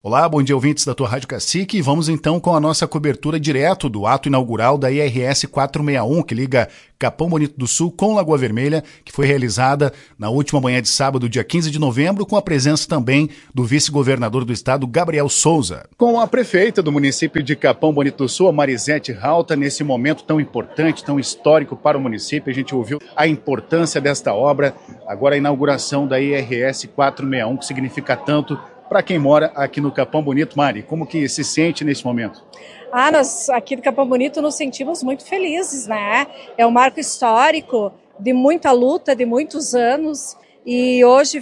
Olá, bom dia, ouvintes da tua Rádio Cacique. Vamos então com a nossa cobertura direto do ato inaugural da IRS 461, que liga Capão Bonito do Sul com Lagoa Vermelha, que foi realizada na última manhã de sábado, dia 15 de novembro, com a presença também do vice-governador do estado, Gabriel Souza. Com a prefeita do município de Capão Bonito do Sul, a Marisete Rauta, nesse momento tão importante, tão histórico para o município, a gente ouviu a importância desta obra, agora a inauguração da IRS 461, que significa tanto para quem mora aqui no Capão Bonito. Mari, como que se sente nesse momento? Nós aqui do Capão Bonito nos sentimos muito felizes, né? É um marco histórico de muita luta, de muitos anos, e hoje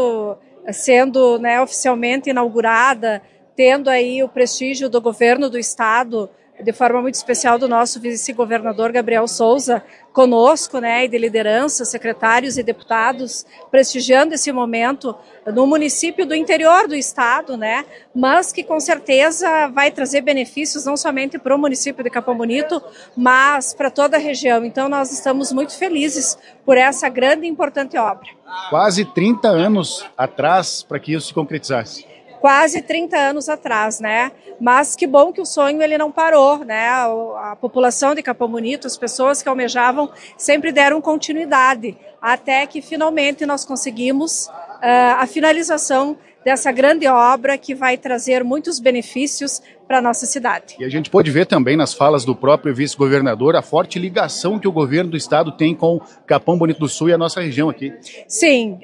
sendo oficialmente inaugurada, tendo aí o prestígio do governo do estado, de forma muito especial do nosso vice-governador Gabriel Souza, conosco, né, e de liderança, secretários e deputados, prestigiando esse momento no município do interior do estado, né, mas que com certeza vai trazer benefícios não somente para o município de Capão Bonito, mas para toda a região. Então nós estamos muito felizes por essa grande e importante obra. Quase 30 anos atrás para que isso se concretizasse. Quase 30 anos atrás, né? Mas que bom que o sonho ele não parou, né? A população de Capão Bonito, as pessoas que almejavam, sempre deram continuidade, até que finalmente nós conseguimos a finalização dessa grande obra que vai trazer muitos benefícios para a nossa cidade. E a gente pode ver também nas falas do próprio vice-governador a forte ligação que o governo do estado tem com Capão Bonito do Sul e a nossa região aqui. Sim,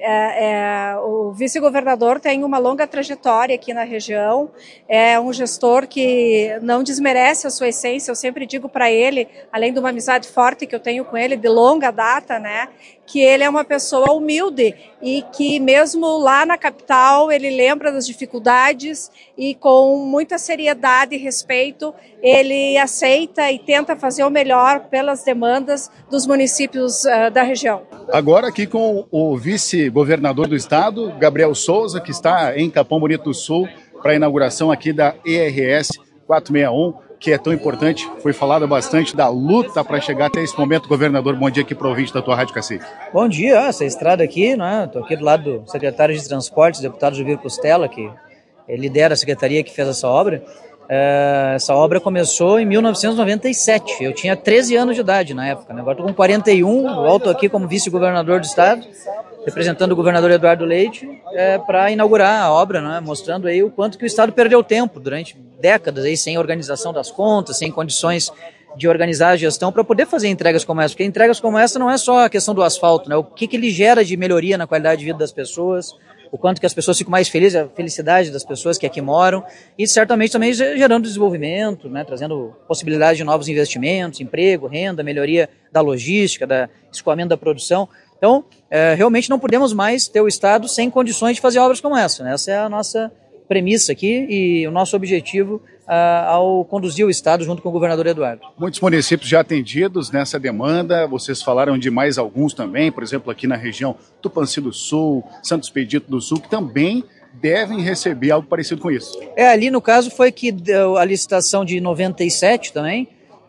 o vice-governador tem uma longa trajetória aqui na região, é um gestor que não desmerece a sua essência. Eu sempre digo para ele, além de uma amizade forte que eu tenho com ele de longa data, né, que ele é uma pessoa humilde e que mesmo lá na capital ele lembra das dificuldades e com muita seriedade e respeito ele aceita e tenta fazer o melhor pelas demandas dos municípios da região. Agora aqui com o vice-governador do estado, Gabriel Souza, que está em Capão Bonito do Sul para a inauguração aqui da IRS 461, que é tão importante. Foi falado bastante da luta para chegar até esse momento. Governador, bom dia aqui para o ouvinte da tua Rádio Cacique. Bom dia, essa estrada aqui, né? Estou aqui do lado do secretário de Transportes, deputado Juvir Costela, que lidera a secretaria que fez essa obra. Essa obra começou em 1997, eu tinha 13 anos de idade na época, né? Agora estou com 41, volto aqui como vice-governador do estado, representando o governador Eduardo Leite, para inaugurar a obra, né? Mostrando aí o quanto que o estado perdeu tempo durante décadas aí, sem organização das contas, sem condições de organizar a gestão para poder fazer entregas como essa, porque entregas como essa não é só a questão do asfalto, né? O que ele gera de melhoria na qualidade de vida das pessoas, o quanto que as pessoas ficam mais felizes, a felicidade das pessoas que aqui moram, e certamente também gerando desenvolvimento, né, trazendo possibilidade de novos investimentos, emprego, renda, melhoria da logística, da escoamento da produção. Então, realmente não podemos mais ter o estado sem condições de fazer obras como essa, né? Essa é a nossa premissa aqui e o nosso objetivo ao conduzir o estado junto com o governador Eduardo. Muitos municípios já atendidos nessa demanda, vocês falaram de mais alguns também, por exemplo, aqui na região Tupanci do Sul, Santo Expedito do Sul, que também devem receber algo parecido com isso. Ali no caso foi que a licitação de 97 também,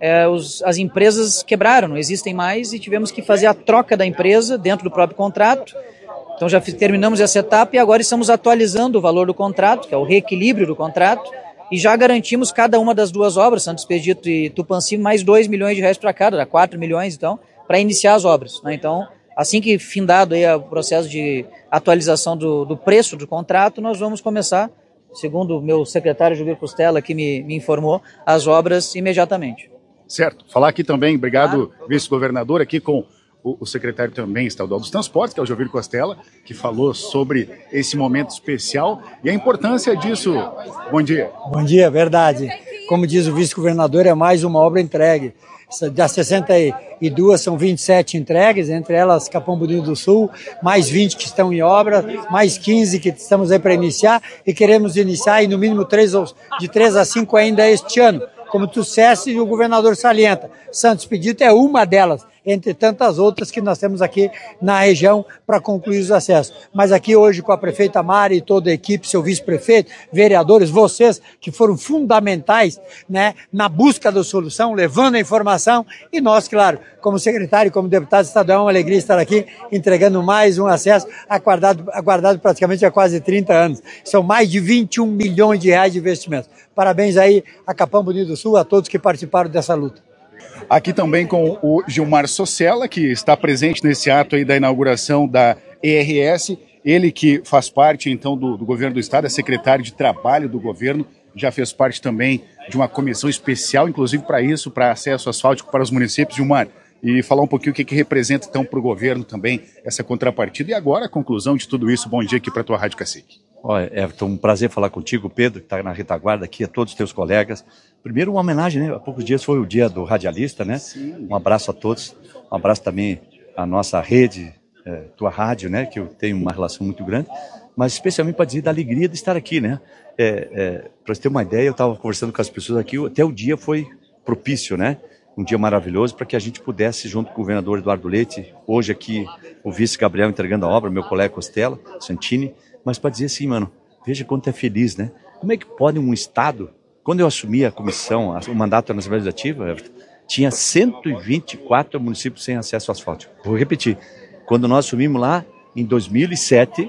as empresas quebraram, não existem mais e tivemos que fazer a troca da empresa dentro do próprio contrato. Então já terminamos essa etapa e agora estamos atualizando o valor do contrato, que é o reequilíbrio do contrato, e já garantimos cada uma das duas obras, Santo Expedito e Tupanci, mais 2 milhões de reais para cada, dá 4 milhões então, para iniciar as obras, né? Então, assim que findado aí o processo de atualização do preço do contrato, nós vamos começar, segundo o meu secretário Juvir Costela, que me informou, as obras imediatamente. Certo. Falar aqui também, obrigado, vice-governador, aqui com o secretário também estadual dos transportes, que é o Juvir Costela, que falou sobre esse momento especial e a importância disso. Bom dia. Bom dia, verdade. Como diz o vice-governador, é mais uma obra entregue. Das 62 são 27 entregues, entre elas Capão Bonito do Sul, mais 20 que estão em obra, mais 15 que estamos aí para iniciar e queremos iniciar e no mínimo de 3 a 5 ainda este ano. Como tu disseste e o governador salienta, Santo Expedito é uma delas. entre tantas outras que nós temos aqui na região para concluir os acessos. Mas aqui hoje com a prefeita Mari e toda a equipe, seu vice-prefeito, vereadores, vocês que foram fundamentais, né, na busca da solução, levando a informação, e nós, claro, como secretário, como deputado estadual, é uma alegria estar aqui entregando mais um acesso aguardado praticamente há quase 30 anos. São mais de 21 milhões de reais de investimentos. Parabéns aí a Capão Bonito do Sul, a todos que participaram dessa luta. Aqui também com o Gilmar Socella, que está presente nesse ato aí da inauguração da ERS, ele que faz parte então do governo do estado, é secretário de trabalho do governo, já fez parte também de uma comissão especial, inclusive para isso, para acesso asfáltico para os municípios. Gilmar, e falar um pouquinho o que representa então para o governo também essa contrapartida. E agora a conclusão de tudo isso. Bom dia aqui para a tua Rádio Cacique. Olha, Everton, um prazer falar contigo, Pedro, que está na retaguarda aqui, a todos os teus colegas. Primeiro, uma homenagem, né? Há poucos dias foi o dia do radialista, né? Sim. Um abraço a todos, um abraço também à nossa rede, tua rádio, né? Que eu tenho uma relação muito grande, mas especialmente para dizer da alegria de estar aqui, né? Para você ter uma ideia, eu estava conversando com as pessoas aqui, até o dia foi propício, né? Um dia maravilhoso para que a gente pudesse, junto com o governador Eduardo Leite, hoje aqui o vice Gabriel entregando a obra, meu colega Costela, Santini, mas para dizer assim, mano, veja quanto é feliz, né? Como é que pode um estado, quando eu assumi a comissão, o mandato na Assembleia Legislativa, tinha 124 municípios sem acesso asfáltico. Vou repetir, quando nós assumimos lá, em 2007,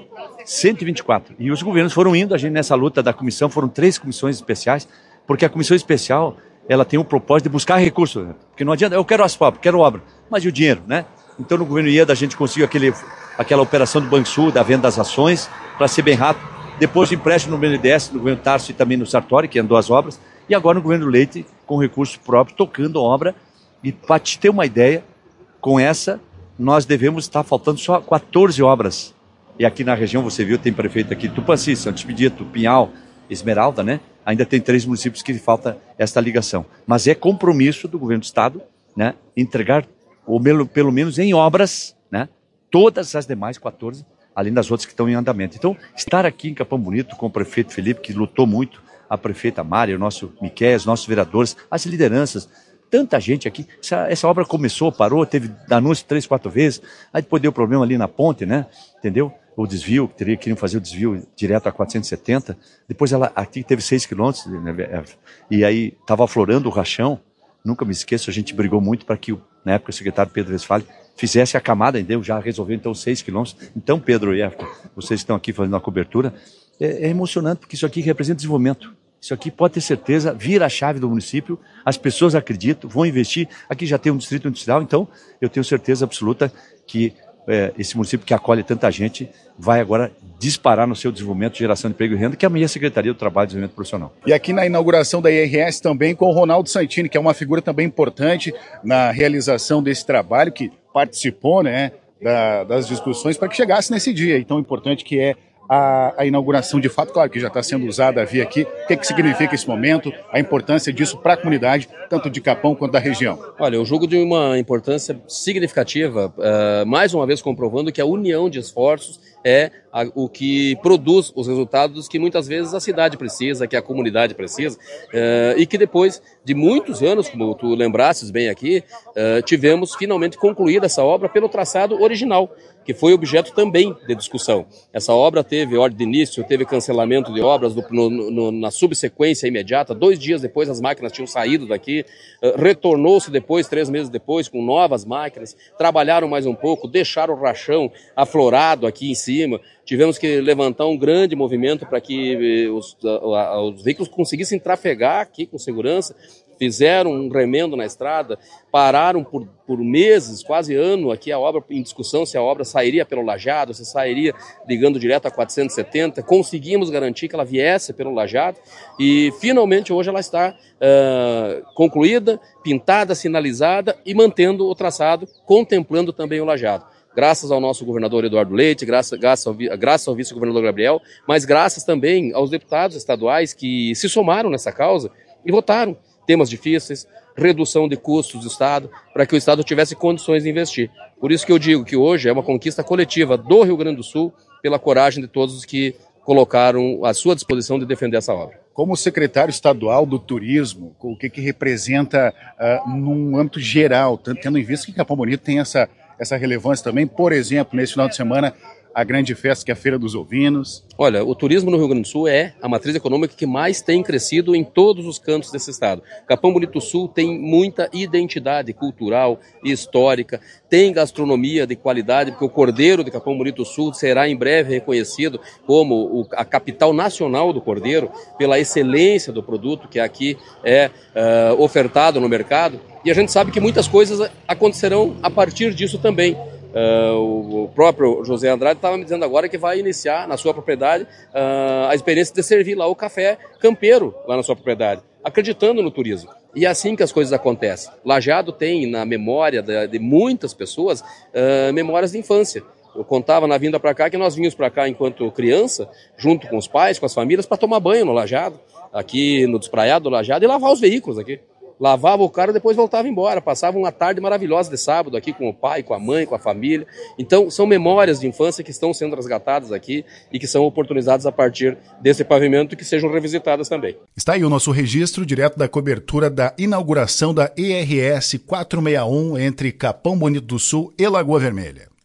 124. E os governos foram indo, a gente nessa luta da comissão, foram 3 comissões especiais, porque a comissão especial, ela tem o propósito de buscar recursos, né? Porque não adianta, eu quero asfalto, quero obra, mas e o dinheiro, né? Então no governo IEDA a gente conseguiu aquela operação do Banrisul, da venda das ações, para ser bem rápido. Depois empréstimo no BNDES, no governo Tarso e também no Sartori, que andou as obras, e agora no governo Leite, com recurso próprio, tocando a obra. E para te ter uma ideia, com essa, nós devemos estar faltando só 14 obras. E aqui na região, você viu, tem prefeito aqui, Tupanci, Santo Expedito, Pinhal, Esmeralda, né? Ainda tem 3 municípios que falta esta ligação. Mas é compromisso do governo do estado, né? Entregar, ou pelo menos em obras, né? Todas as demais 14, além das outras que estão em andamento. Então, estar aqui em Capão Bonito com o prefeito Felipe, que lutou muito, a prefeita Mari, o nosso Miquel, os nossos vereadores, as lideranças, tanta gente aqui. Essa obra começou, parou, teve anúncio 3, 4 vezes, aí depois deu problema ali na ponte, né? Entendeu? O desvio, queriam fazer o desvio direto a 470, depois aqui teve 6 quilômetros, né? E aí estava aflorando o rachão, nunca me esqueço, a gente brigou muito para que, na época, o secretário Pedro Westphal fizesse a camada, entendeu? Já resolveu então 6 quilômetros. Então, Pedro e Everton, vocês estão aqui fazendo a cobertura, é emocionante, porque isso aqui representa desenvolvimento. Isso aqui pode ter certeza, vira a chave do município, as pessoas acreditam, vão investir. Aqui já tem um distrito industrial, então eu tenho certeza absoluta que esse município que acolhe tanta gente vai agora disparar no seu desenvolvimento, geração de emprego e renda, que é a minha Secretaria do Trabalho e Desenvolvimento Profissional. E aqui na inauguração da IRS também com o Ronaldo Santini, que é uma figura também importante na realização desse trabalho, que participou, né, das discussões para que chegasse nesse dia e tão importante que é a inauguração de fato. Claro que já está sendo usada a via aqui. O que significa esse momento, a importância disso para a comunidade, tanto de Capão quanto da região? Olha, eu julgo de uma importância significativa, mais uma vez comprovando que a união de esforços é o que produz os resultados que muitas vezes a cidade precisa, que a comunidade precisa, e que depois de muitos anos, como tu lembrastes bem aqui, tivemos finalmente concluída essa obra pelo traçado original, que foi objeto também de discussão. Essa obra teve ordem de início, teve cancelamento de obras na subsequência imediata. 2 dias depois as máquinas tinham saído daqui, retornou-se depois, 3 meses depois, com novas máquinas, trabalharam mais um pouco, deixaram o rachão aflorado aqui em cima. Tivemos que levantar um grande movimento para que os veículos conseguissem trafegar aqui com segurança. Fizeram um remendo na estrada, pararam por meses, quase ano, aqui a obra em discussão, se a obra sairia pelo Lajeado, se sairia ligando direto a 470. Conseguimos garantir que ela viesse pelo Lajeado e finalmente hoje ela está concluída, pintada, sinalizada e mantendo o traçado, contemplando também o Lajeado. Graças ao nosso governador Eduardo Leite, graças ao vice-governador Gabriel, mas graças também aos deputados estaduais que se somaram nessa causa e votaram temas difíceis, redução de custos do Estado, para que o Estado tivesse condições de investir. Por isso que eu digo que hoje é uma conquista coletiva do Rio Grande do Sul, pela coragem de todos os que colocaram à sua disposição de defender essa obra. Como secretário estadual do turismo, o que representa num âmbito geral, tendo em vista que Capão Bonito tem essa relevância também, por exemplo, nesse final de semana, a grande festa que é a Feira dos Ovinos? Olha, o turismo no Rio Grande do Sul é a matriz econômica que mais tem crescido em todos os cantos desse estado. Capão Bonito do Sul tem muita identidade cultural e histórica, tem gastronomia de qualidade, porque o Cordeiro de Capão Bonito do Sul será em breve reconhecido como a capital nacional do Cordeiro, pela excelência do produto que aqui é ofertado no mercado. E a gente sabe que muitas coisas acontecerão a partir disso também. O próprio José Andrade estava me dizendo agora que vai iniciar na sua propriedade a experiência de servir lá o café campeiro lá na sua propriedade, acreditando no turismo. E é assim que as coisas acontecem. Lajeado tem na memória de muitas pessoas memórias de infância. Eu contava na vinda para cá que nós vínhamos para cá enquanto criança, junto com os pais, com as famílias, para tomar banho no Lajeado, aqui no Despraiado do Lajeado, e lavar os veículos aqui. Lavava o carro e depois voltava embora. Passava uma tarde maravilhosa de sábado aqui com o pai, com a mãe, com a família. Então, são memórias de infância que estão sendo resgatadas aqui e que são oportunizadas a partir desse pavimento e que sejam revisitadas também. Está aí o nosso registro direto da cobertura da inauguração da ERS 461 entre Capão Bonito do Sul e Lagoa Vermelha.